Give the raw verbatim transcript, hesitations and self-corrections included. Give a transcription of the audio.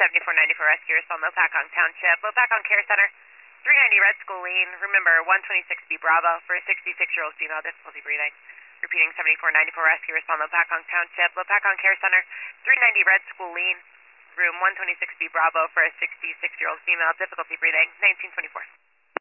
seventy-four ninety-four rescue response, Lopakong Township, Lopakong Care Center, three ninety Red School Lane. Remember, one twenty-six B Bravo for a sixty-six-year-old female, difficulty breathing. Repeating, seventy-four ninety-four rescue response, Lopakong Township, Lopakong Care Center, three ninety Red School Lane, room one twenty-six B Bravo for a sixty-six-year-old female, difficulty breathing, nineteen twenty-four.